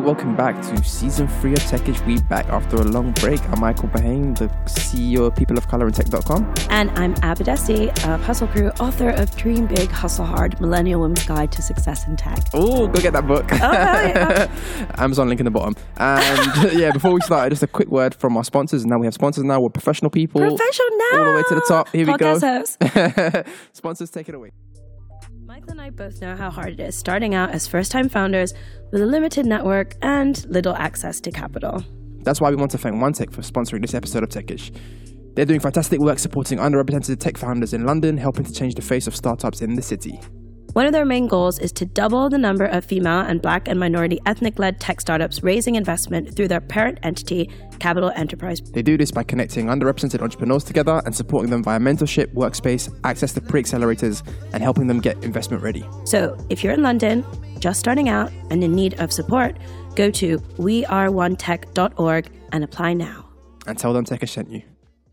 welcome back to Season 3 of Techish. We back after a long break. I'm Michael Bahane, the CEO of peopleofcolorandtech.com. And I'm Abadesi of Hustle Crew, author of Dream Big, Hustle Hard, Millennial Women's Guide to Success in Tech. Oh, go get that book. Oh, yeah. Amazon link in the bottom. And yeah, before we start, just a quick word from our sponsors. Now we have sponsors now. We're professional people. Professional now. All the way to the top. Here we go. Host. Sponsors, take it away. Michael and I both know how hard it is starting out as first-time founders with a limited network and little access to capital. That's why we want to thank OneTech for sponsoring this episode of Techish. They're doing fantastic work supporting underrepresented tech founders in London, helping to change the face of startups in the city. One of their main goals is to double the number of female and Black and minority ethnic-led tech startups raising investment through their parent entity, Capital Enterprise. They do this by connecting underrepresented entrepreneurs together and supporting them via mentorship, workspace, access to pre-accelerators, and helping them get investment ready. So if you're in London, just starting out and in need of support, go to weareonetech.org and apply now. And tell them Techish sent you.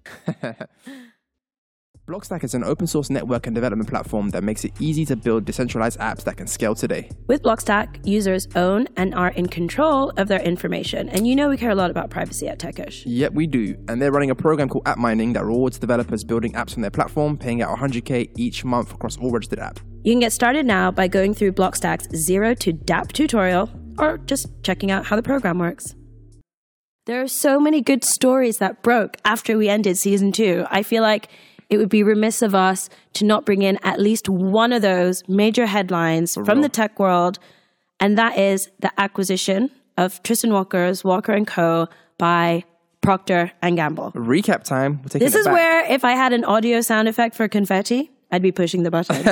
Blockstack is an open source network and development platform that makes it easy to build decentralized apps that can scale today. With Blockstack, users own and are in control of their information. And you know we care a lot about privacy at Techish. Yep, we do. And they're running a program called App Mining that rewards developers building apps on their platform, paying out $100K each month across all registered apps. You can get started now by going through Blockstack's Zero to dApp tutorial or just checking out how the program works. There are so many good stories that broke after we ended season 2. I feel like it would be remiss of us to not bring in at least one of those major headlines from the tech world, and that is the acquisition of Tristan Walker's Walker & Co. by Procter & Gamble. Recap time. This is where, if I had an audio sound effect for confetti, I'd be pushing the button.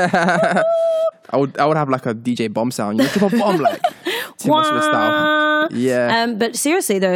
I would have like a DJ bomb sound. You drop a bomb like Timber Swift style. Yeah. But seriously though,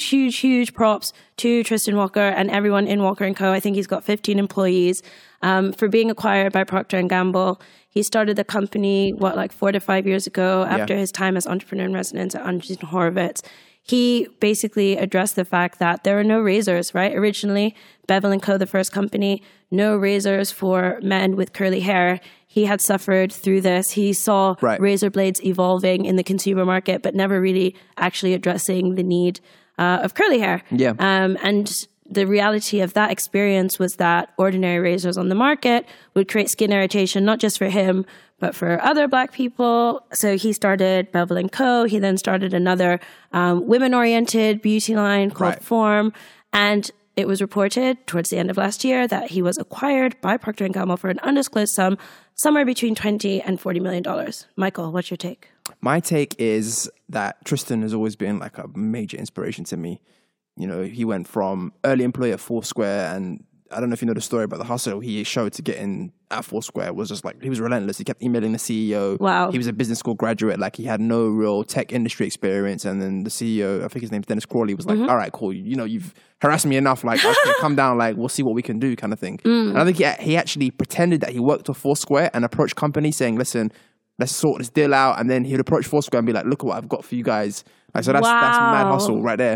huge props to Tristan Walker and everyone in Walker & Co. I think he's got 15 employees for being acquired by Procter & Gamble. He started the company, 4 to 5 years ago after his time as entrepreneur in residence at Andreessen Horowitz. He basically addressed the fact that there are no razors, right? Originally, Bevel & Co., the first company, no razors for men with curly hair. He had suffered through this. He saw razor blades evolving in the consumer market, but never really actually addressing the need of curly hair. Yeah. And the reality of that experience was that ordinary razors on the market would create skin irritation, not just for him, but for other Black people. So he started Bevel & Co. He then started another women-oriented beauty line called Form. And it was reported towards the end of last year that he was acquired by Procter & Gamble for an undisclosed sum, somewhere between $20 and $40 million. Michael, what's your take? My take is that Tristan has always been like a major inspiration to me. You know, he went from early employee at Foursquare, and I don't know if you know the story about the hustle he showed to get in at Foursquare was just like, he was relentless. He kept emailing the CEO. Wow. He was a business school graduate. Like, he had no real tech industry experience. And then the CEO, I think his name's Dennis Crawley, was like, all right, cool. You know, you've harassed me enough. Like, okay, come down. Like, we'll see what we can do kind of thing. And I think he actually pretended that he worked for Foursquare and approached companies saying, listen, let's sort this deal out. And then he'd approach Foursquare and be like, look at what I've got for you guys. Like, so that's mad hustle right there.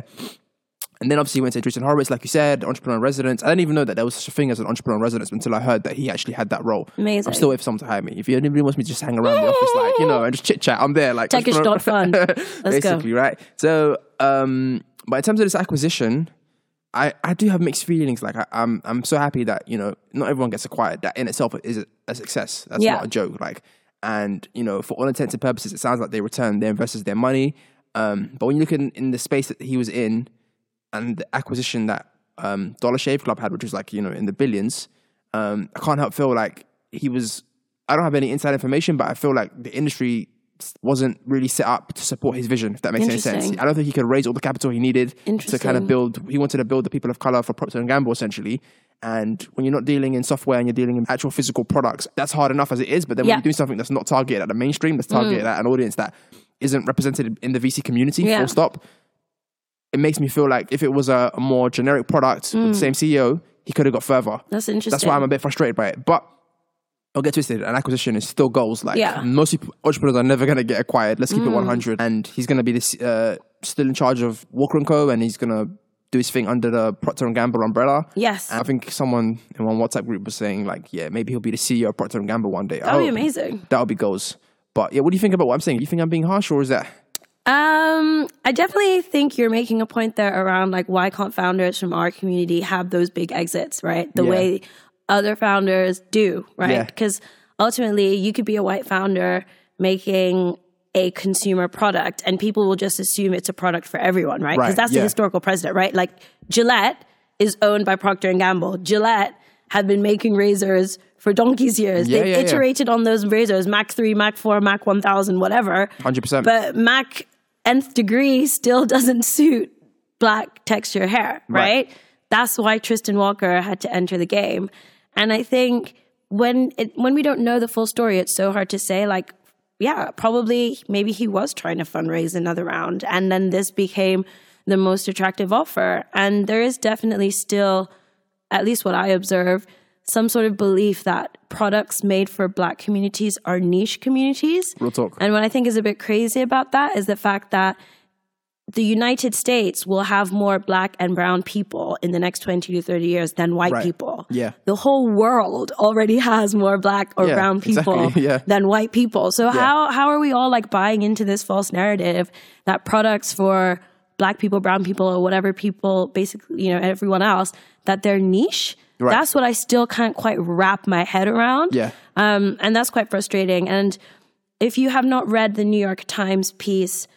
And then obviously he went to Andreessen Horowitz, like you said, entrepreneur in residence. I didn't even know that there was such a thing as an entrepreneur in residence until I heard that he actually had that role. Amazing. I'm still waiting for someone to hire me. If anybody wants me to just hang around the office, like, you know, and just chit chat, I'm there. Like, Techish.fun. Let's basically, go. right? So, but in terms of this acquisition, I do have mixed feelings. Like, I'm so happy that, you know, not everyone gets acquired. That in itself is a success. That's not a joke. Like, and, you know, for all intents and purposes, it sounds like they returned their investors their money. But when you look in the space that he was in, and the acquisition that Dollar Shave Club had, which was like, you know, in the billions, I can't help feel like I don't have any inside information, but I feel like the industry wasn't really set up to support his vision, if that makes any sense. I don't think he could raise all the capital he needed to kind of he wanted to build the people of color for Procter & Gamble, essentially. And when you're not dealing in software and you're dealing in actual physical products, that's hard enough as it is. But then when you're doing something that's not targeted at the mainstream, that's targeted at an audience that isn't represented in the VC community, full stop, it makes me feel like if it was a more generic product with the same CEO, he could have got further. That's interesting. That's why I'm a bit frustrated by it. But I'll get twisted. An acquisition is still goals. Like, most entrepreneurs are never going to get acquired. Let's keep it 100. And he's going to be this, still in charge of Walker & Co. And he's going to do his thing under the Procter & Gamble umbrella. Yes. And I think someone in one WhatsApp group was saying, like, yeah, maybe he'll be the CEO of Procter & Gamble one day. That would be amazing. That would be goals. But yeah, what do you think about what I'm saying? Do you think I'm being harsh, or is that... I I definitely think you're making a point there around like why can't founders from our community have those big exits, right? The way other founders do, right? Because ultimately you could be a white founder making a consumer product and people will just assume it's a product for everyone, right? Because that's the historical precedent, right? Like Gillette is owned by Procter & Gamble. Gillette had been making razors for donkey's years. They've iterated on those razors, Mac 3, Mac 4, Mac 1000, whatever. 100%. But Mac nth degree still doesn't suit black texture hair, right? That's why Tristan Walker had to enter the game. And I think when we don't know the full story, it's so hard to say, like, yeah, probably maybe he was trying to fundraise another round. And then this became the most attractive offer. And there is definitely still, at least what I observe, some sort of belief that products made for black communities are niche communities. Real talk. And what I think is a bit crazy about that is the fact that the United States will have more black and brown people in the next 20 to 30 years than white people. Yeah. The whole world already has more black or brown people than white people. So how are we all like buying into this false narrative that products for black people, brown people, or whatever people, basically, you know, everyone else, that they're niche? Right. That's what I still can't quite wrap my head around. Yeah. And that's quite frustrating. And if you have not read the New York Times piece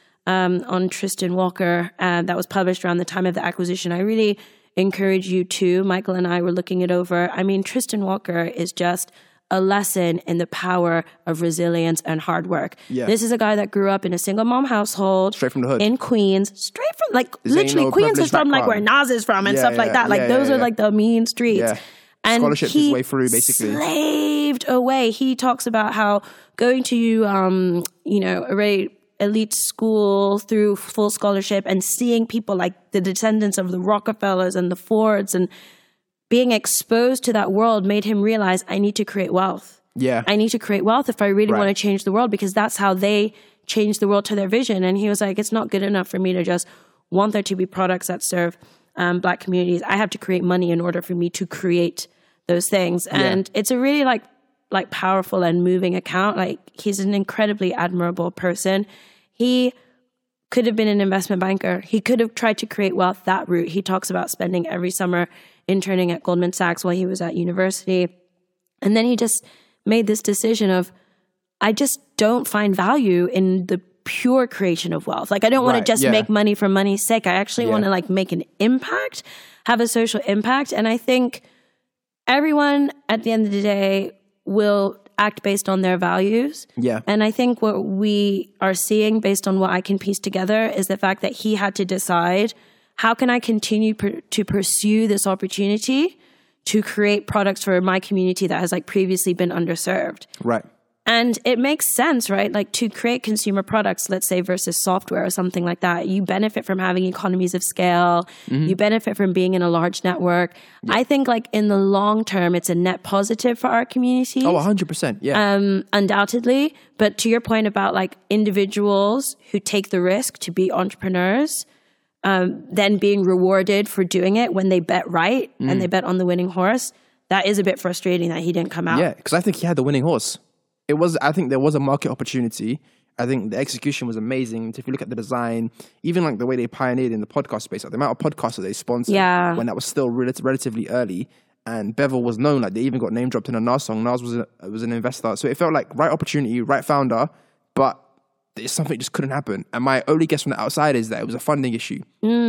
on Tristan Walker that was published around the time of the acquisition, I really encourage you to. Michael and I were looking it over. I mean, Tristan Walker is just a lesson in the power of resilience and hard work. Yeah. This is a guy that grew up in a single mom household. Straight from the hood. In Queens. Straight from, like, literally, Queens is from, like, where Nas is from and stuff like that. Like, those are, like, the mean streets. Yeah. And scholarship his way through, basically. Slaved away. He talks about how going to, you know, a very elite school through full scholarship and seeing people like the descendants of the Rockefellers and the Fords and being exposed to that world made him realize, I need to create wealth. Yeah. I need to create wealth if I really want to change the world, because that's how they change the world to their vision. And he was like, it's not good enough for me to just want there to be products that serve black communities. I have to create money in order for me to create those things. And it's a really like powerful and moving account. Like, he's an incredibly admirable person. He could have been an investment banker. He could have tried to create wealth that route. He talks about spending every summer interning at Goldman Sachs while he was at university. And then he just made this decision of, I just don't find value in the pure creation of wealth. Like, I don't want to just make money for money's sake. I actually want to like make an impact, have a social impact. And I think everyone at the end of the day will act based on their values. Yeah. And I think what we are seeing based on what I can piece together is the fact that he had to decide, how can I continue to pursue this opportunity to create products for my community that has like previously been underserved? Right. And it makes sense, right? Like, to create consumer products, let's say, versus software or something like that, you benefit from having economies of scale. Mm-hmm. You benefit from being in a large network. Yeah. I think, like, in the long term, it's a net positive for our community. Oh, 100%. Yeah. Undoubtedly. But to your point about, like, individuals who take the risk to be entrepreneurs, then being rewarded for doing it when they bet right and they bet on the winning horse, that is a bit frustrating that he didn't come out. Yeah, because I think he had the winning horse. I think there was a market opportunity. I think the execution was amazing. If you look at the design, even like the way they pioneered in the podcast space, like the amount of podcasts that they sponsored when that was still relatively early. And Bevel was known, like they even got name dropped in a Nas song. Nas was an investor. So it felt like right opportunity, right founder, but there's something just couldn't happen. And my only guess from the outside is that it was a funding issue.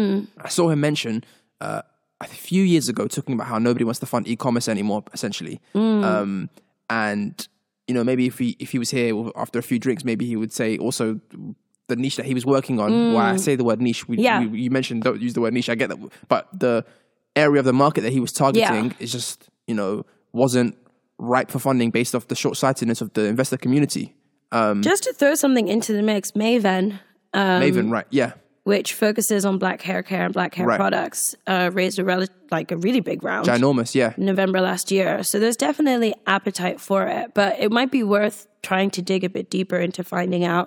I saw him mention a few years ago talking about how nobody wants to fund e-commerce anymore, essentially. And you know, maybe if he was here after a few drinks, maybe he would say also the niche that he was working on. Why I say the word niche, you mentioned don't use the word niche. I get that, but the area of the market that he was targeting is just, you know, wasn't ripe for funding based off the short-sightedness of the investor community. Just to throw something into the mix, Maven, right? Yeah. Which focuses on black hair care and black hair products, raised a really big round. Ginormous, yeah. November last year. So there's definitely appetite for it, but it might be worth trying to dig a bit deeper into finding out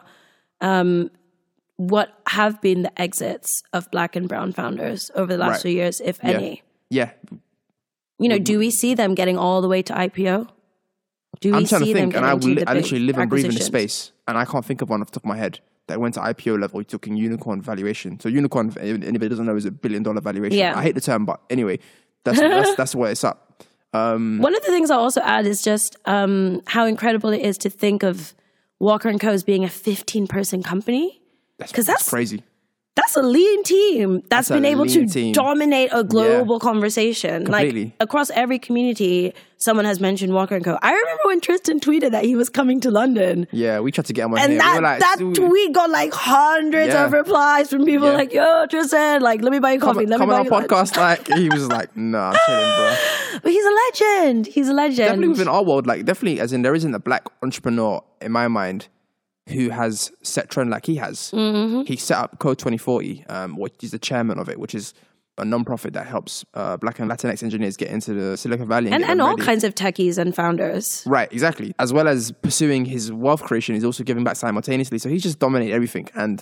what have been the exits of black and brown founders over the last few years, if any. Yeah. You know, do we see them getting all the way to IPO? I'm trying to think, and I literally live and breathe in this space, and I can't think of one off the top of my head. that went to IPO level. He took in unicorn valuation. So unicorn, if anybody doesn't know, is $1 billion valuation. Yeah. I hate the term, but anyway, that's where it's up. One of the things I'll also add is just how incredible it is to think of Walker & Co. as being a 15-person company. Because that's crazy. That's a lean team that's been able to dominate a global conversation. Completely. Like across every community, someone has mentioned Walker & Co. I remember when Tristan tweeted that he was coming to London. Yeah, we tried to get him on and here. that tweet got like hundreds of replies from people like, yo, Tristan, like, let me buy you coffee. Let me buy you on our podcast. Like, he was like, nah, I'm chilling, bro. But he's a legend. He's a legend. Definitely within our world, like, definitely, as in there isn't a black entrepreneur in my mind who has set trend like he has. Mm-hmm. He set up Code 2040, which he's the chairman of it, which is a non-profit that helps Black and Latinx engineers get into the Silicon Valley. And all kinds of techies and founders. Right, exactly. As well as pursuing his wealth creation, he's also giving back simultaneously. So he's just dominated everything. And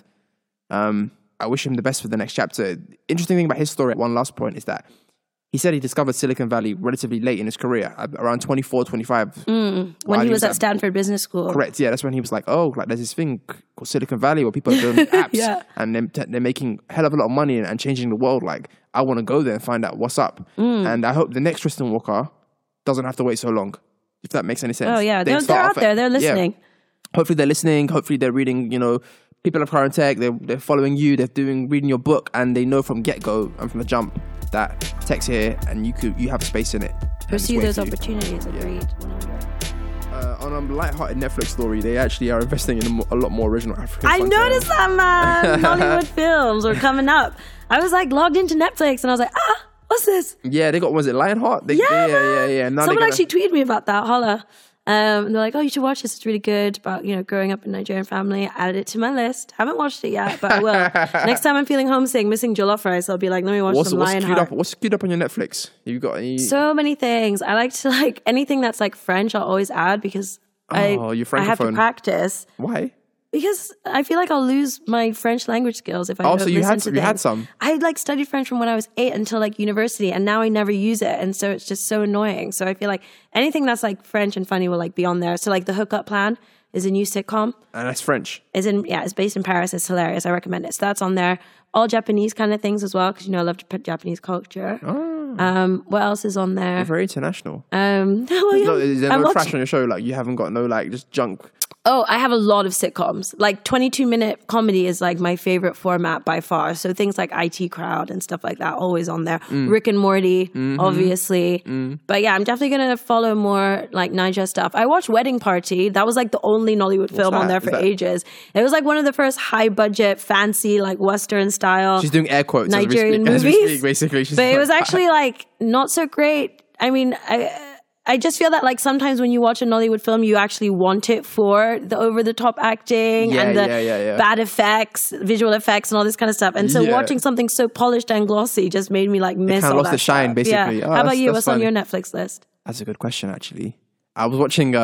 I wish him the best for the next chapter. Interesting thing about his story, one last point, is that he said he discovered Silicon Valley relatively late in his career, around 24, 25. When he was at Stanford Business School. Correct, yeah. That's when he was like, oh, like there's this thing called Silicon Valley where people are doing apps and they're making a hell of a lot of money and changing the world. Like, I want to go there and find out what's up. And I hope the next Tristan Walker doesn't have to wait so long, if that makes any sense. Oh, yeah. They're out there. They're listening. Yeah. Hopefully they're listening. Hopefully they're reading, people of current tech. They're following you. They're reading your book, and they know from get-go and from the jump that tech's here and you have a space in it. Pursue those opportunities. Agreed. On a light-hearted Netflix story, they actually are investing in a lot more original African content. I noticed that, man. Hollywood films are coming up. I was like logged into Netflix and I was like, what's this? Yeah, they got, was it Lionheart? Yeah. Someone actually tweeted me about that. Holla. And they're like, oh, you should watch this. It's really good about, growing up in a Nigerian family. I added it to my list. Haven't watched it yet, but I will. Next time I'm feeling homesick, missing jollof rice, I'll be like, let me watch some Lionheart. What's queued up on your Netflix? You got any? So many things. I like to anything that's like French, I'll always add because I have to practice. Why? Because I feel like I'll lose my French language skills if I don't listen to things. You had some? I studied French from when I was 8 until university, and now I never use it, and so it's just so annoying. So I feel like anything that's like French and funny will be on there. So like The Hookup Plan is a new sitcom. And that's French. It's based in Paris. It's hilarious. I recommend it. So that's on there. All Japanese kind of things as well, because I love Japanese culture. Oh. What else is on there? You're very international. Is there no trash on your show? Like, you haven't got no just junk? Oh, I have a lot of sitcoms. Like 22-minute comedy is like my favorite format by far. So things like IT Crowd and stuff like that, always on there. Rick and Morty, obviously. But yeah, I'm definitely going to follow more like Niger stuff. I watched Wedding Party. That was like the only Nollywood film on there for ages. It was like one of the first high budget, fancy, like Western style. She's doing air quotes. Nigerian movies. Basically. But it was actually like not so great. I mean, I just feel that like sometimes when you watch a Nollywood film, you actually want it for the over-the-top acting and the bad effects, visual effects and all this kind of stuff. And so watching something so polished and glossy just made me like miss all that. Kind of lost the shine, basically. Yeah. How about you? What's on your Netflix list? That's a good question, actually. I was watching,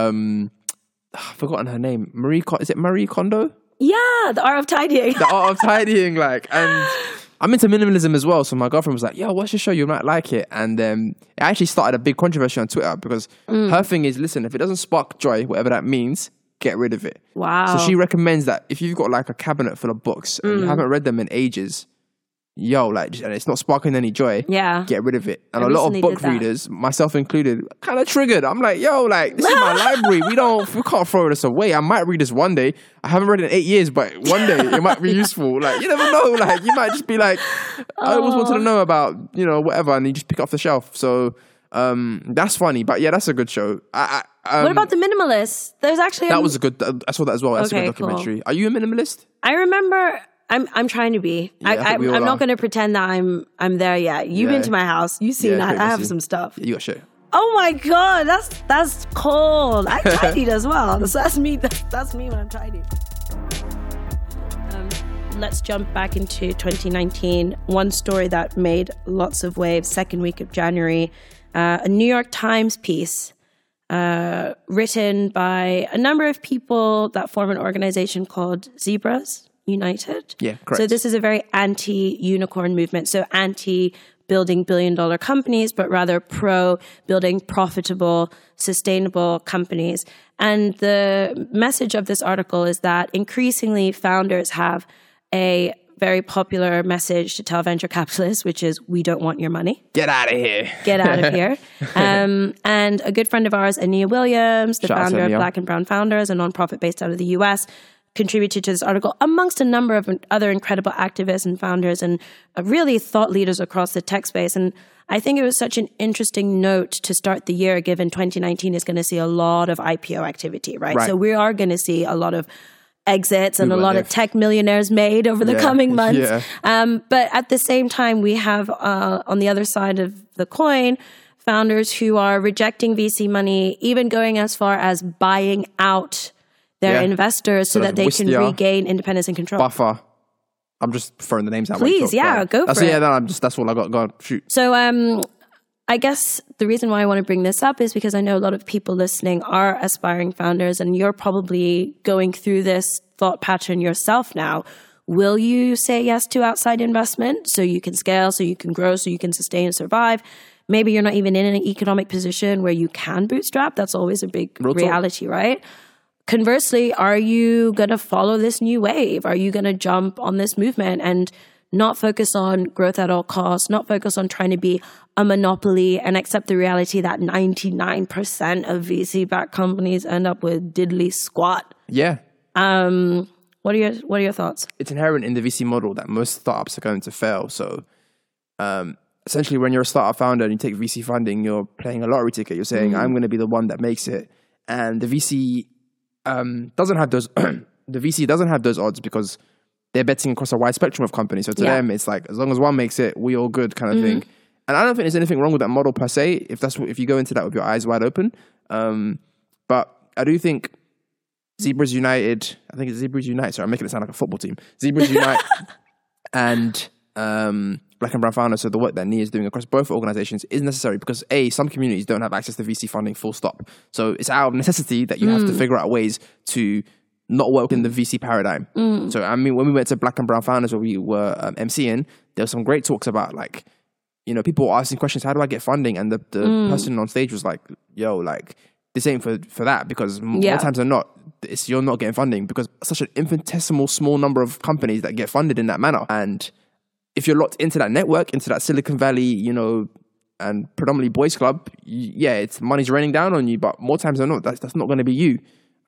I've forgotten her name. Is it Marie Kondo? Yeah, The Art of Tidying. The Art of Tidying, and I'm into minimalism as well, so my girlfriend was like, yo, what's your show? You might like it. And it actually started a big controversy on Twitter because her thing is, listen, if it doesn't spark joy, whatever that means, get rid of it. Wow. So she recommends that if you've got like a cabinet full of books and you haven't read them in ages, and it's not sparking any joy, get rid of it. And a lot of book readers, myself included, kind of triggered. I'm like, this is my library. We can't throw this away. I might read this one day. I haven't read it in 8 years, but one day it might be useful. Like, you never know. Like, you might just be like, I always wanted to know about, whatever, and you just pick it off the shelf. So that's funny. But yeah, that's a good show. What about The Minimalist? There's actually that was a good. I saw that as well. That's a good documentary. Cool. Are you a minimalist? I remember. I'm trying to be. I'm not going to pretend that I'm there yet. You've been to my house. You've seen that. I have some stuff. You got shit. Oh my God, that's cold. I tidied as well. So that's me. That's me when I'm tidying. Let's jump back into 2019. One story that made lots of waves. Second week of January, a New York Times piece written by a number of people that form an organization called Zebras United. Yeah, correct. So this is a very anti-unicorn movement. So building billion-dollar companies, but rather pro building profitable, sustainable companies. And the message of this article is that increasingly founders have a very popular message to tell venture capitalists, which is, we don't want your money. Get out of here. Get out of here. And a good friend of ours, Ania Williams, the founder of Black and Brown Founders, a nonprofit based out of the US, contributed to this article, amongst a number of other incredible activists and founders and really thought leaders across the tech space. And I think it was such an interesting note to start the year, given 2019 is going to see a lot of IPO activity, right? So we are going to see a lot of exits and a lot of tech millionaires made over the coming months. But at the same time, we have on the other side of the coin, founders who are rejecting VC money, even going as far as buying out their investors so that they can regain independence and control. Buffer. I'm just throwing the names out. Please, go for it. Yeah, that's all I got. Go on, shoot. So I guess the reason why I want to bring this up is because I know a lot of people listening are aspiring founders, and you're probably going through this thought pattern yourself now. Will you say yes to outside investment so you can scale, so you can grow, so you can sustain and survive? Maybe you're not even in an economic position where you can bootstrap. That's always a big reality, right? Conversely, are you going to follow this new wave? Are you going to jump on this movement and not focus on growth at all costs, not focus on trying to be a monopoly and accept the reality that 99% of VC-backed companies end up with diddly squat? Yeah. What are your thoughts? It's inherent in the VC model that most startups are going to fail. So essentially, when you're a startup founder and you take VC funding, you're playing a lottery ticket. You're saying, I'm going to be the one that makes it. And the VC doesn't have those the VC doesn't have those odds because they're betting across a wide spectrum of companies. So to them, it's like, as long as one makes it, we all good kind of thing. And I don't think there's anything wrong with that model per se, if you go into that with your eyes wide open. But I do think Zebras United, sorry, I'm making it sound like a football team. Zebras Unite and Black and Brown Founders, so the work that Nia is doing across both organizations is necessary because some communities don't have access to VC funding, full stop. So it's out of necessity that you have to figure out ways to not work in the VC paradigm. So, I mean, when we went to Black and Brown Founders where we were MCing, there were some great talks about, like, you know, people were asking questions, how do I get funding? And the person on stage was like, yo, like, this ain't for that, because more times than not, you're not getting funding because such an infinitesimal small number of companies that get funded in that manner. And if you're locked into that network, into that Silicon Valley, you know, and predominantly boys club, it's money's raining down on you, but more times than not, that's not going to be you.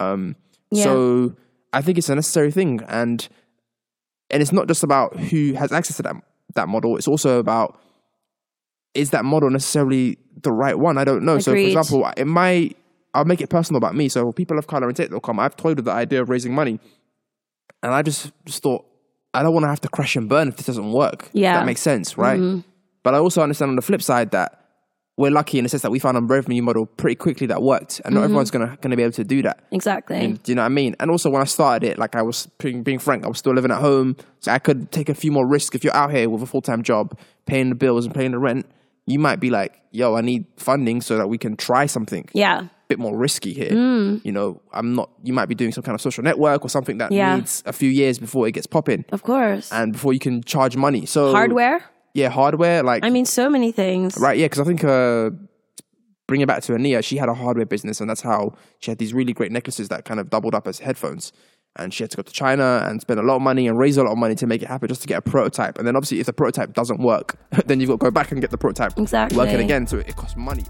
So I think it's a necessary thing. And it's not just about who has access to that model. It's also about, is that model necessarily the right one? I don't know. Agreed. So for example, I'll make it personal about me. So people of color in tech.com, I've toyed with the idea of raising money. And I just thought, I don't want to have to crash and burn if this doesn't work. Yeah. That makes sense, right? But I also understand on the flip side that we're lucky in the sense that we found a revenue model pretty quickly that worked, and not everyone's gonna be able to do that. Exactly. And, do you know what I mean? And also when I started it, like, I was being frank, I was still living at home, so I could take a few more risks. If you're out here with a full-time job, paying the bills and paying the rent, you might be like, yo, I need funding so that we can try something. Yeah. Bit more risky here. You know, you might be doing some kind of social network or something that needs a few years before it gets popping. Of course. And before you can charge money. So hardware? Yeah, hardware. Like, I mean, so many things. Right, yeah, because I think, bring it back to Ania, she had a hardware business, and that's how she had these really great necklaces that kind of doubled up as headphones. And she had to go to China and spend a lot of money and raise a lot of money to make it happen, just to get a prototype. And then obviously if the prototype doesn't work, then you've got to go back and get the prototype working again. So it costs money.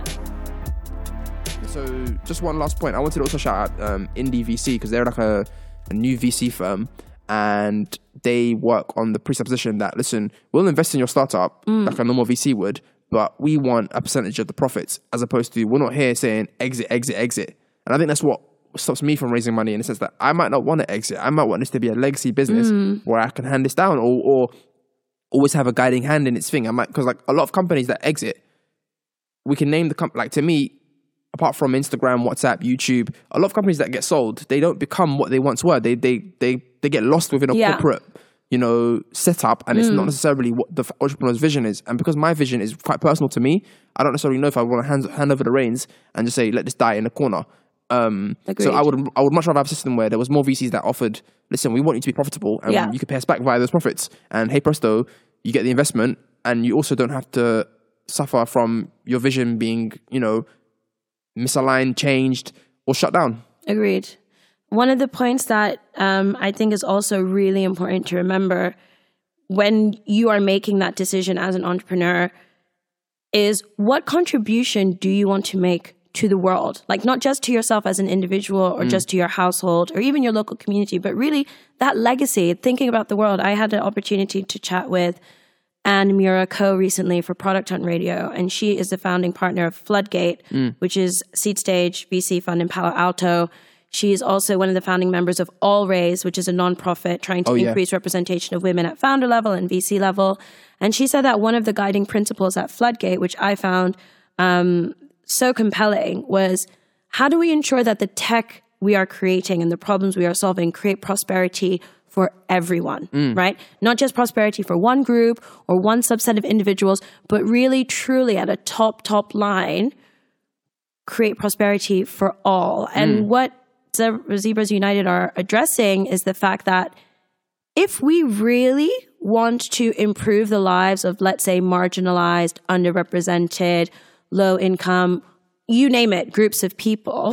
So just one last point. I wanted to also shout out Indie VC, because they're like a new VC firm, and they work on the presupposition that, listen, we'll invest in your startup like a normal VC would, but we want a percentage of the profits, as opposed to, we're not here saying exit, exit, exit. And I think that's what stops me from raising money, in the sense that I might not want to exit. I might want this to be a legacy business where I can hand this down, or always have a guiding hand in its thing. Because like a lot of companies that exit, we can name the company, like, to me, apart from Instagram, WhatsApp, YouTube, a lot of companies that get sold, they don't become what they once were. They get lost within a corporate, you know, setup, and it's not necessarily what the entrepreneur's vision is. And because my vision is quite personal to me, I don't necessarily know if I want to hand over the reins and just say, let this die in the corner. So I would much rather have a system where there was more VCs that offered, listen, we want you to be profitable, and you could pay us back via those profits. And hey presto, you get the investment, and you also don't have to suffer from your vision being, misaligned, changed, or shut down. Agreed. One of the points that I think is also really important to remember when you are making that decision as an entrepreneur is what contribution do you want to make to the world? Like not just to yourself as an individual or just to your household or even your local community, but really that legacy, thinking about the world. I had an opportunity to chat with Anne Mura Coe recently for Product Hunt Radio, and she is the founding partner of Floodgate, which is seed stage VC fund in Palo Alto. She is also one of the founding members of All Raise, which is a nonprofit trying to increase representation of women at founder level and VC level. And she said that one of the guiding principles at Floodgate, which I found so compelling, was how do we ensure that the tech we are creating and the problems we are solving create prosperity for everyone, right? Not just prosperity for one group or one subset of individuals, but really, truly at a top line, create prosperity for all. And what Zebras United are addressing is the fact that if we really want to improve the lives of, let's say, marginalized, underrepresented, low income, you name it, groups of people,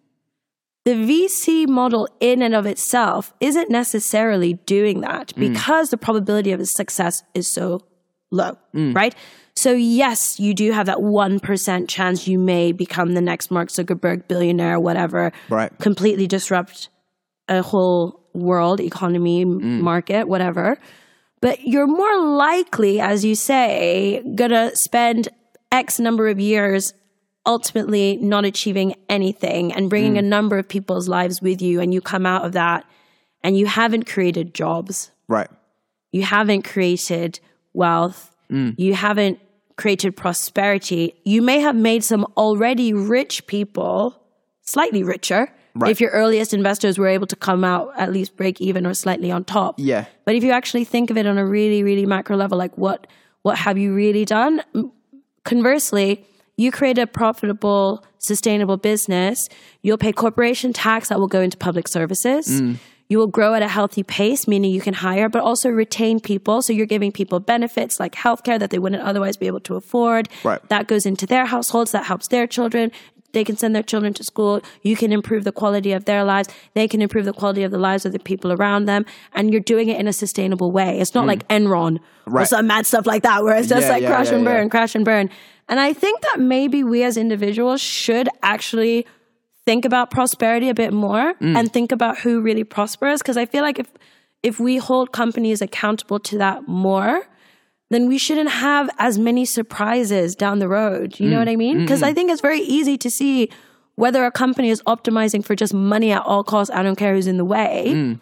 the VC model in and of itself isn't necessarily doing that because the probability of its success is so low, right? So yes, you do have that 1% chance you may become the next Mark Zuckerberg billionaire, whatever, completely disrupt a whole world, economy, market, whatever. But you're more likely, as you say, gonna spend X number of years ultimately not achieving anything and bringing a number of people's lives with you, and you come out of that and you haven't created jobs. Right. You haven't created wealth. You haven't created prosperity. You may have made some already rich people slightly richer if your earliest investors were able to come out at least break even or slightly on top. Yeah. But if you actually think of it on a really, really macro level, like what have you really done? Conversely, you create a profitable, sustainable business. You'll pay corporation tax that will go into public services. You will grow at a healthy pace, meaning you can hire, but also retain people. So you're giving people benefits like healthcare that they wouldn't otherwise be able to afford. Right. That goes into their households. That helps their children. They can send their children to school. You can improve the quality of their lives. They can improve the quality of the lives of the people around them. And you're doing it in a sustainable way. It's not like Enron or some mad stuff like that where it's just crash and burn. And I think that maybe we as individuals should actually think about prosperity a bit more and think about who really prospers. Because I feel like if we hold companies accountable to that more, then we shouldn't have as many surprises down the road. You know what I mean? Because I think it's very easy to see whether a company is optimizing for just money at all costs, I don't care who's in the way,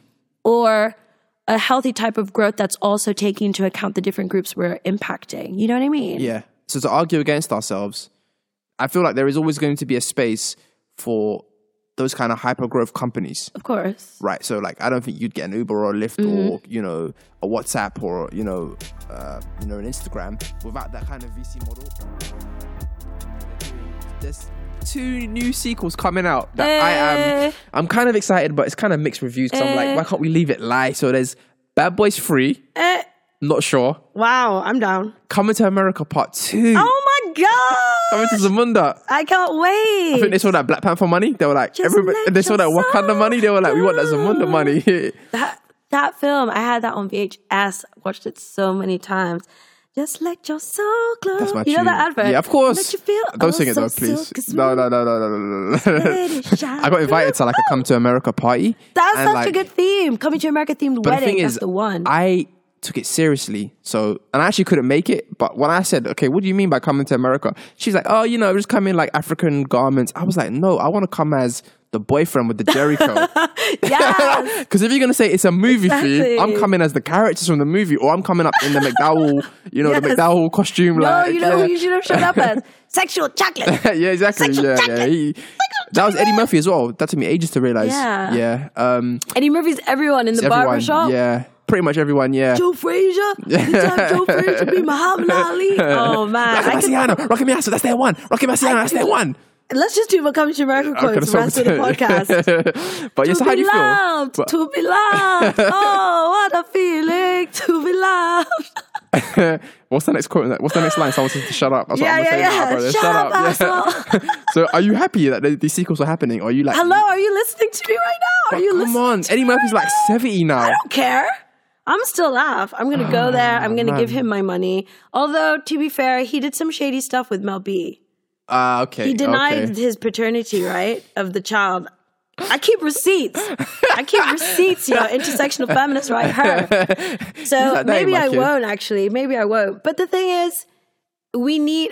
or a healthy type of growth that's also taking into account the different groups we're impacting. You know what I mean? Yeah. So to argue against ourselves, I feel like there is always going to be a space for those kind of hyper growth companies. Of course. Right. So like, I don't think you'd get an Uber or a Lyft or, a WhatsApp or, an Instagram without that kind of VC model. There's 2 new sequels coming out that I'm kind of excited, but it's kind of mixed reviews because I'm like, why can't we leave it live? So there's Bad Boys 3. Not sure. Wow, I'm down. Coming to America Part 2. Oh my God! Coming to Zamunda. I can't wait. I think they saw that Black Panther money. They were like, they saw that Wakanda money. They were like, we want that Zamunda money. that film, I had that on VHS. Watched it so many times. Just let your soul glow. That's my tune. You know that advert? Yeah, of course. Let you feel Don't sing it though, please. No. I got invited to like a Come to America party. That's such a good theme. Coming to America themed wedding. The thing is, that's the one. I took it seriously. So, and I actually couldn't make it. But when I said, okay, what do you mean by coming to America? She's like, oh, just come in like African garments. I was like, no, I want to come as the boyfriend with the Jerry coat. Yes. Because if you're going to say it's a movie theme, I'm coming as the characters from the movie, or I'm coming up in the McDowell, the McDowell costume. No, who you should have showed up as? Sexual chocolate. Yeah, exactly. Sexual chocolate. That was Eddie Murphy as well. That took me ages to realize. Yeah. Eddie Murphy's everyone in the barbershop. Yeah. Pretty much everyone, yeah. Joe Frazier. Joe Frazier be Muhammad Ali. Oh, man. Rocky Marciano, that's their one. Rocky Marciano, that's their one. Let's just do what Coming to America quotes the rest of the podcast. But yes, how do you feel? To be loved. Oh, what a feeling to be loved. What's the next quote? What's the next line? Someone says to shut up. That's what I'm gonna say now, brother. Shut up, asshole. So are you happy that these sequels are happening? Or are you like, hello, are you listening to me right now? Are you come listening on, to Eddie me Murphy's right like now? 70 now. I don't care. I'm still laugh. I'm going to go there. I'm going to give him my money. Although, to be fair, he did some shady stuff with Mel B. Okay. He denied his paternity, right, of the child. I keep receipts. You know, intersectional feminist, right? Her. So like, maybe I kid. won't, actually. Maybe I won't. But the thing is, we need,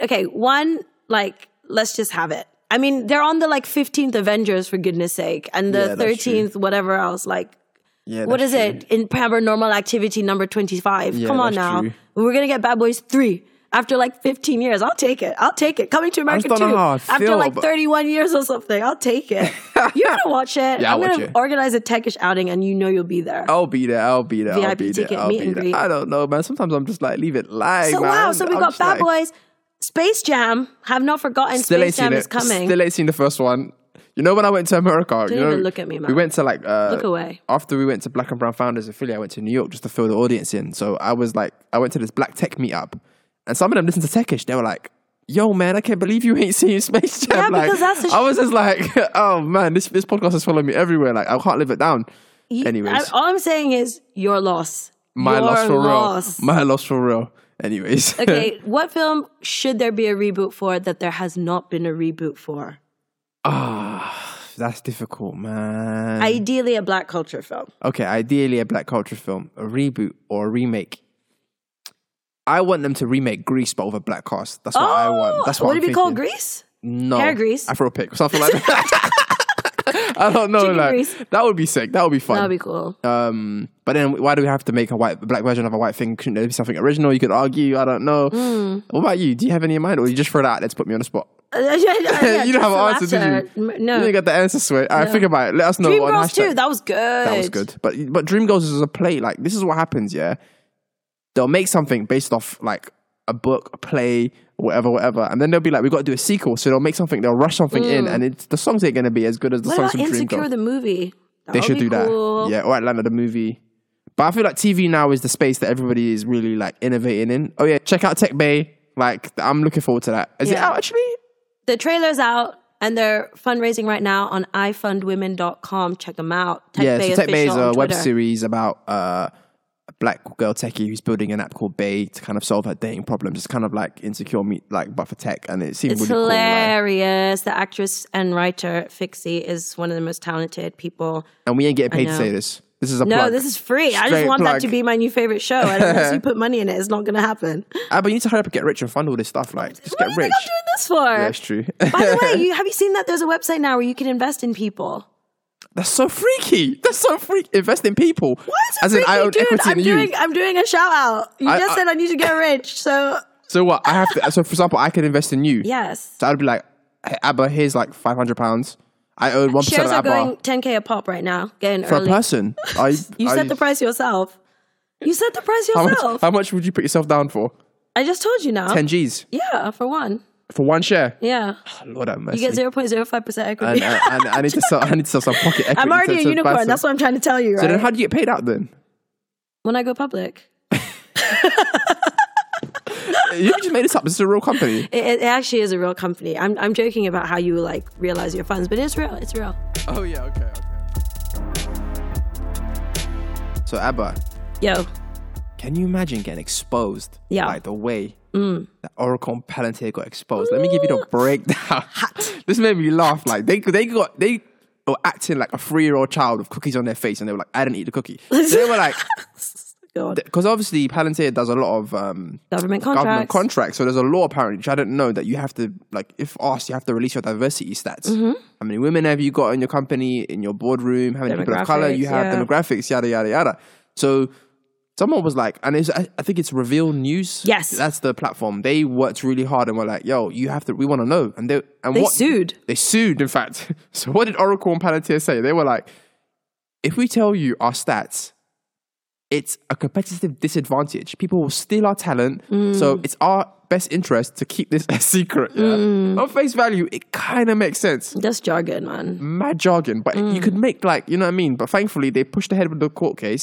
let's just have it. I mean, they're on the 15th Avengers, for goodness sake. And the 13th, whatever else, what is it? In Paranormal Activity number 25. Yeah, Come on that's now. true. We're going to get Bad Boys 3 after 15 years. I'll take it. Coming to America 2 after 31 years or something. I'll take it. You're going to watch it. Yeah, I'm going to organize a techish outing and you know you'll be there. I'll be there. VIP ticket, meet and greet. I don't know, man. Sometimes I'm just like, leave it live, So man. wow, so we've got Bad Boys. Space Jam. Have not forgotten Space Jam is coming. Still ain't seen the first one. You know, when I went to America, even look at me, man. We went to look away. After we went to Black and Brown Founders in Philly, I went to New York just to fill the audience in. So I went to this Black Tech meetup, and some of them listened to Techish. They were like, "Yo, man, I can't believe you ain't seen Space Jam." Yeah, because that's I was just like, "Oh man, this podcast is following me everywhere. Like, I can't live it down." Anyways, all I'm saying is your loss. My loss for real. My loss for real. Anyways, okay, what film should there be a reboot for that there has not been a reboot for? That's difficult, man. Ideally, a black culture film. Okay, ideally a black culture film, a reboot or a remake. I want them to remake Grease, but with a black cast. That's what I want. That's what would I'm it be thinking. called Grease? No, Hair Grease. Afro pick, something like that. I don't know. Chicken grease. That would be sick. That would be fun. That'd be cool. But then why do we have to make a black version of a white thing? Couldn't there be something original? You could argue. I don't know. What about you? Do you have any in mind, or you just throw that out there to put me on the spot? You don't have an answer, did you? No. You didn't get the answer, Sway. All right, think about it. Let us know. Dreamgirls too. That was good. That was good. But Dreamgirls is a play. Like, this is what happens, yeah? They'll make something based off, like, a book, a play, whatever. And then they'll be like, we've got to do a sequel. So they'll make something, they'll rush something in, and the songs ain't going to be as good as the songs from Dreamgirls. What about Insecure the movie? They should do that. Yeah, or Atlanta the movie. But I feel like TV now is the space that everybody is really, like, innovating in. Oh, yeah, check out Tech Bay. Like, I'm looking forward to that. Is it out, actually? The trailer's out, and they're fundraising right now on ifundwomen.com. Check them out. Tech Bay is a web series about a black girl techie who's building an app called Bay to kind of solve her dating problems. It's kind of like Insecure, but for tech, and it seems really hilarious. Cool, the actress and writer Fixie is one of the most talented people. And we ain't getting paid to say this. This is a plug. No, this is free. I just want that to be my new favorite show. And unless you put money in it, it's not going to happen. But you need to hurry up and get rich and fund all this stuff. Like, just get rich. What do you think I'm doing this for? Yeah, that's true. By the way, have you seen that there's a website now where you can invest in people? That's so freaky. Invest in people. Why is it freaky? I own equity in you. I'm doing a shout out. You just said I need to get rich. So what? I have to. So for example, I can invest in you. Yes. So I'd be like, hey, Abba, here's like £500. I own 1% Shares of are Abba. going 10K a pop right now. Getting for early. a person. You set the price yourself. You set the price yourself. How much would you put yourself down for? I just told you now. 10 G's. Yeah, for one. For one share? Yeah. Oh, Lord have mercy. You get 0.05% equity. And I need to sell some pocket equity. I'm already a unicorn. That's what I'm trying to tell you, right? So then how do you get paid out then? When I go public. You just made this up. This is a real company. It actually is a real company. I'm joking about how you like realize your funds, but it's real. It's real. Oh yeah, okay. So Abba. Yo. Can you imagine getting exposed? Yeah. Like the way that Oracle and Palantir got exposed. Let me give you the breakdown. This made me laugh. Like they were acting like a 3-year-old child with cookies on their face, and they were like, I didn't eat the cookie. So they were like, because obviously Palantir does a lot of government contracts. So there's a law apparently, which I didn't know, that you have to, like, if asked, you have to release your diversity stats. How many women have you got in your company, in your boardroom? How many people of color you have? Demographics, yada yada yada. So someone was like, and I think it's Reveal News. Yes, that's the platform. They worked really hard and were like, "Yo, you have to. We want to know." And they sued. They sued, in fact. So what did Oracle and Palantir say? They were like, "If we tell you our stats, it's a competitive disadvantage. People will steal our talent. So it's our best interest to keep this a secret." Yeah? On face value, it kind of makes sense. That's jargon, man. Mad jargon. But you could make, like, you know what I mean? But thankfully, they pushed ahead with the court case.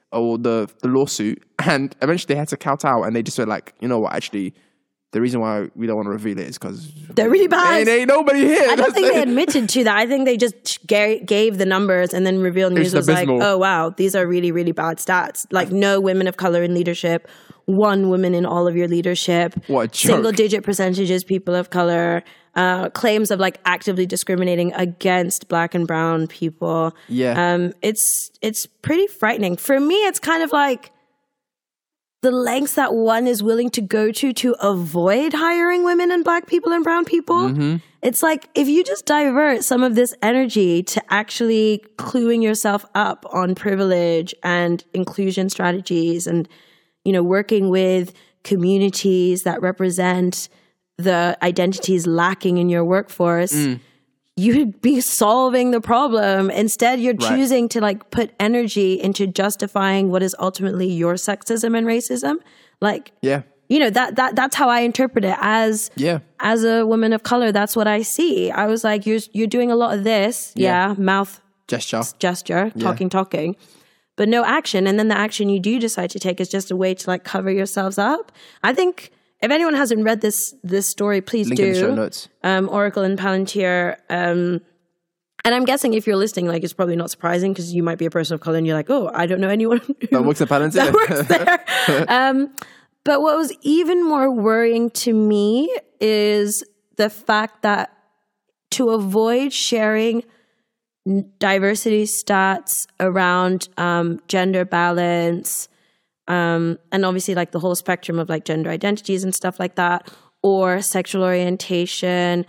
or the lawsuit, and eventually they had to kowtow, and they just were like, you know what, actually, the reason why we don't want to reveal it is because they're really bad. Ain't nobody here. I don't think they admitted to that. I think they just gave the numbers and then revealed news was abysmal. Like, oh wow, these are really, really bad stats. Like no women of color in leadership, 1 woman in all of your leadership. What a joke. Single-digit percentages people of color. Claims of like actively discriminating against Black and brown people. Yeah. It's pretty frightening. For me, it's kind of like the lengths that one is willing to go to avoid hiring women and Black people and brown people. Mm-hmm. It's like, if you just divert some of this energy to actually cluing yourself up on privilege and inclusion strategies and, you know, working with communities that represent the identities lacking in your workforce, you'd be solving the problem. Instead, you're choosing to like put energy into justifying what is ultimately your sexism and racism. Like, you know, that's how I interpret it as a woman of color. That's what I see. I was like, you're doing a lot of this, mouth gesture, talking, but no action. And then the action you do decide to take is just a way to like cover yourselves up. I think if anyone hasn't read this story, please Link do. in the show notes. Oracle and Palantir. And I'm guessing if you're listening, like, it's probably not surprising because you might be a person of color and you're like, oh, I don't know anyone that works at Palantir. that works there. But what was even more worrying to me is the fact that to avoid sharing diversity stats around gender balance, and obviously like the whole spectrum of like gender identities and stuff like that, or sexual orientation,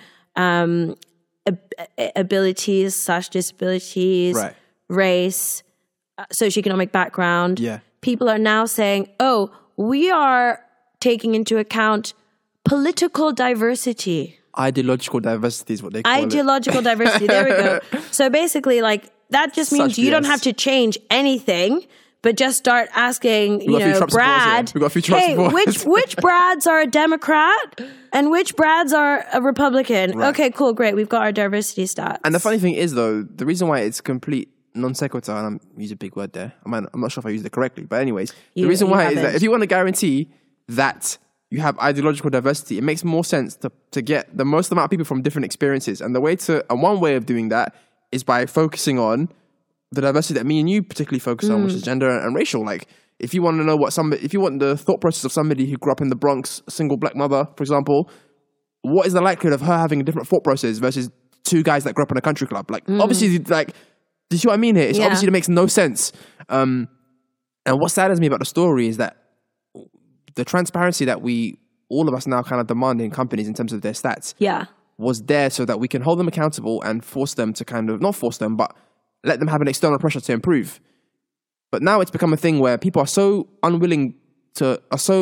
abilities / disabilities, race, socioeconomic background. Yeah. People are now saying, oh, we are taking into account political diversity. Ideological diversity is what they call it. Ideological diversity. There we go. So basically, like, that just means you don't have to change anything, but just start asking, you know, Brad, hey, which Brads are a Democrat and which Brads are a Republican? Right. Okay, cool, great. We've got our diversity stats. And the funny thing is, though, the reason why it's complete non sequitur, and I'm using a big word there. I'm not sure if I used it correctly, but anyways, the reason why is that if you want to guarantee that you have ideological diversity, it makes more sense to get the most amount of people from different experiences. And one way of doing that is by focusing on the diversity that me and you particularly focus on, which is gender and racial. Like, if you want to know if you want the thought process of somebody who grew up in the Bronx, single Black mother, for example, what is the likelihood of her having a different thought process versus 2 guys that grew up in a country club? Like, obviously, like, do you see what I mean here? Obviously it makes no sense. And what saddens me about the story is that the transparency that all of us now kind of demand in companies in terms of their stats was there so that we can hold them accountable and force them to kind of, not force them, but let them have an external pressure to improve. But now it's become a thing where people are so unwilling to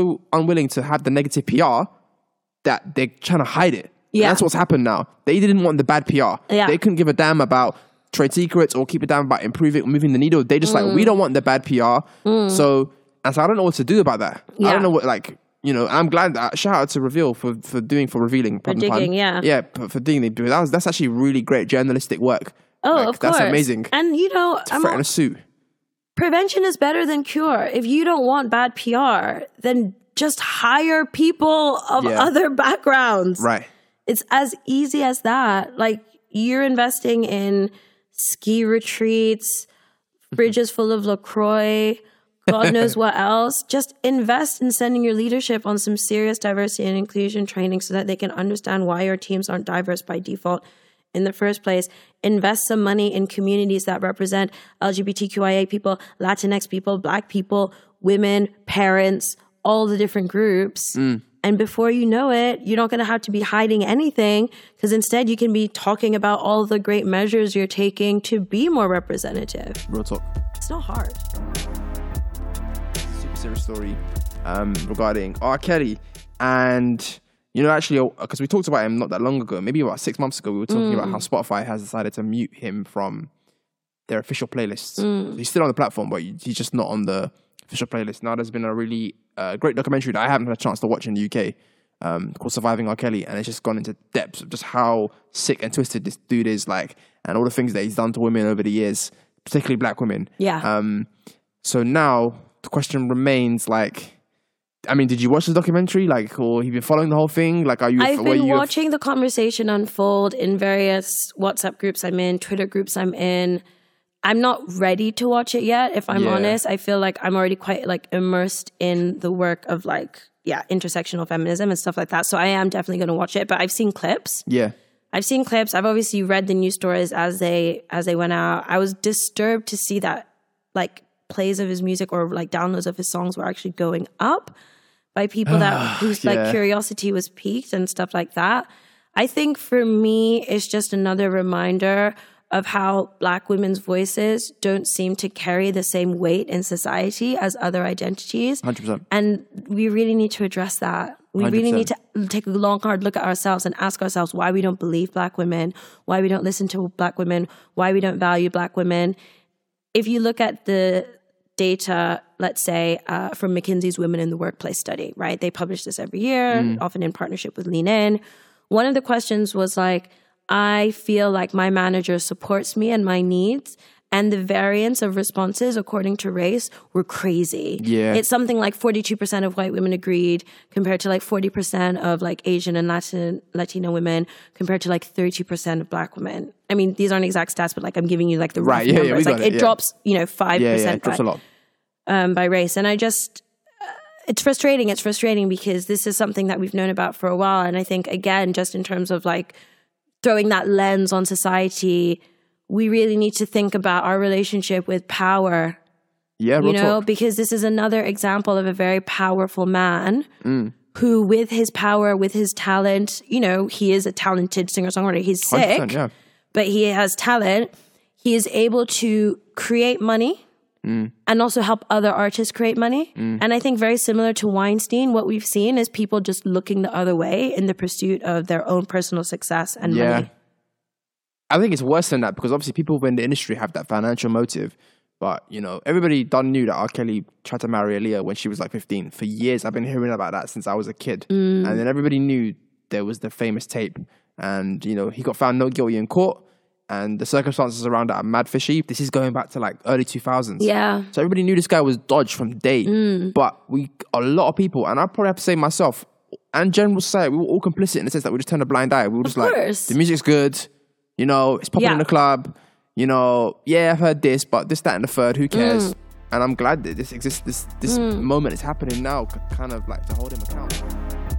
have the negative PR that they're trying to hide it. Yeah. And that's what's happened now. They didn't want the bad PR. Yeah. They couldn't give a damn about trade secrets or keep a damn about improving, moving the needle. They just like, we don't want the bad PR. So I don't know what to do about that. I don't know what, like, you know, I'm glad that, shout out to Reveal for revealing. For digging, Yeah, for digging. That's actually really great journalistic work. Oh, like, of course. That's amazing. And, you know, I'm threatening a suit. Prevention is better than cure. If you don't want bad PR, then just hire people of other backgrounds. Right. It's as easy as that. Like, you're investing in ski retreats, fridges full of LaCroix, God knows what else. Just invest in sending your leadership on some serious diversity and inclusion training so that they can understand why your teams aren't diverse by default in the first place. Invest some money in communities that represent LGBTQIA people, Latinx people, Black people, women, parents, all the different groups. And before you know it, you're not going to have to be hiding anything, because instead you can be talking about all the great measures you're taking to be more representative. Real talk. It's not hard. Super serious story regarding R. Kelly. And, you know, actually, because we talked about him not that long ago, maybe about 6 months ago, we were talking about how Spotify has decided to mute him from their official playlists. He's still on the platform, but he's just not on the official playlist. Now, there's been a really great documentary that I haven't had a chance to watch in the UK called Surviving R. Kelly, and it's just gone into depths of just how sick and twisted this dude is, like, and all the things that he's done to women over the years, particularly Black women. Yeah. So now the question remains, like, I mean, did you watch the documentary? Like, or have you been following the whole thing? Like, I've been watching the conversation unfold in various WhatsApp groups I'm in, Twitter groups I'm in. I'm not ready to watch it yet, if I'm honest. I feel like I'm already quite like immersed in the work of like, intersectional feminism and stuff like that. So I am definitely going to watch it, but I've seen clips. Yeah. I've seen clips. I've obviously read the news stories as they went out. I was disturbed to see that like plays of his music or like downloads of his songs were actually going up by people whose like curiosity was piqued and stuff like that. I think for me, it's just another reminder of how Black women's voices don't seem to carry the same weight in society as other identities. 100%. And we really need to address that. We 100%. Really need to take a long, hard look at ourselves and ask ourselves why we don't believe Black women, why we don't listen to Black women, why we don't value Black women. If you look at the data, let's say, from McKinsey's Women in the Workplace study, right? They publish this every year, often in partnership with Lean In. One of the questions was like, I feel like my manager supports me and my needs, and the variance of responses according to race were crazy. Yeah. It's something like 42% of white women agreed compared to like 40% of like Asian and Latino women compared to like 30% of Black women. I mean, these aren't exact stats, but like I'm giving you like the rough numbers. Like it drops, 5% it drops a lot. By race. And I just, it's frustrating. It's frustrating because this is something that we've known about for a while. And I think, again, just in terms of like throwing that lens on society, we really need to think about our relationship with power. Yeah, talk. Because this is another example of a very powerful man who, with his power, with his talent, he is a talented singer-songwriter. He's sick, but he has talent. He is able to create money and also help other artists create money. And I think very similar to Weinstein, what we've seen is people just looking the other way in the pursuit of their own personal success and money. I think it's worse than that because obviously people in the industry have that financial motive. But, everybody done knew that R. Kelly tried to marry Aaliyah when she was like 15. For years, I've been hearing about that since I was a kid. And then everybody knew there was the famous tape. And, he got found not guilty in court. And the circumstances around that are mad fishy. This is going back to like early 2000s. Yeah. So everybody knew this guy was dodged from day. But a lot of people, and I probably have to say myself, and general society, we were all complicit in the sense that we just turned a blind eye. We were just like, the music's good. It's popping in the club. I've heard this, but this, that, and the third, who cares? And I'm glad that this exists. This moment is happening now, kind of like to hold him accountable.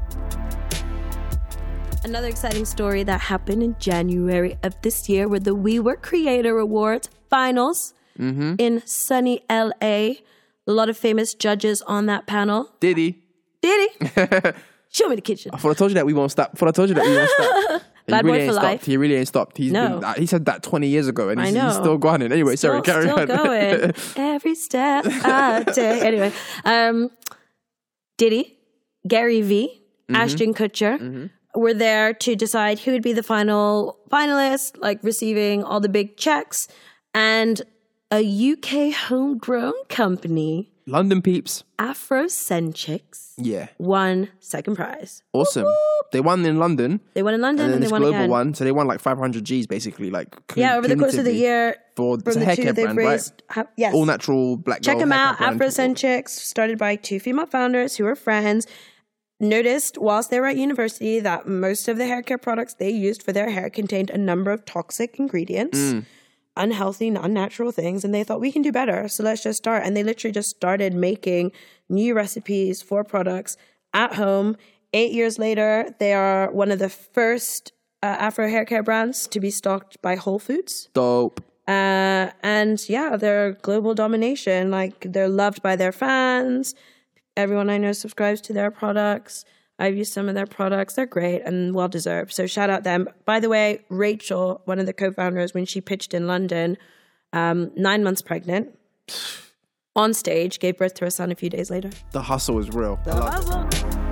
Another exciting story that happened in January of this year were the WeWork Creator Awards finals in sunny LA. A lot of famous judges on that panel. Diddy. Show me the kitchen. I thought I told you that we won't stop. Bad boy for life. He really ain't stopped. He said that 20 years ago and he's still going in. Anyway, carry on. Still going. Every step I take. Anyway, Diddy, Gary Vee, Ashton Kutcher were there to decide who would be the final finalist, like receiving all the big checks. And a UK homegrown company, London peeps, Afrocentrics, won second prize. Awesome. Whoop. They won in London. And then they won global again. One. So they won like 500 Gs basically. Over the course of the year. It's a hair care brand, raised, right? Yes. All natural black girl. Check them out. Afrocentrics, started by two female founders who were friends. Noticed whilst they were at university that most of the hair care products they used for their hair contained a number of toxic ingredients, unhealthy, unnatural things, and they thought we can do better, so let's just start. And they literally just started making new recipes for products at home. 8 years later, they are one of the first Afro hair care brands to be stocked by Whole Foods. Dope. They're global domination. Like, they're loved by their fans. Everyone I know subscribes to their products. I've used some of their products. They're great and well-deserved. So shout out them. By the way, Rachel, one of the co-founders, when she pitched in London, 9 months pregnant, on stage, gave birth to her son a few days later. The hustle is real. The hustle.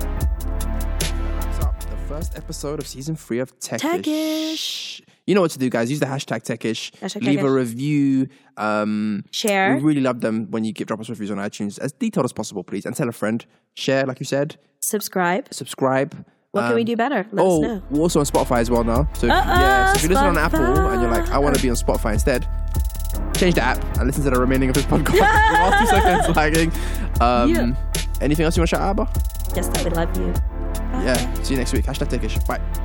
Wraps up the first episode of season 3 of Techish. You know what to do, guys. Use the hashtag Techish. Leave a review. Share. We really love them when you drop us reviews on iTunes. As detailed as possible, please. And tell a friend. Share, like you said. Subscribe. What can we do better? Let us know. We're also on Spotify as well now. So if you listen on Apple and you're like, I want to be on Spotify instead, change the app and listen to the remaining of this podcast. The last 2 seconds lagging. Anything else you want to shout out about? Just that we love you. Bye. Yeah. See you next week. #Takesh. Bye.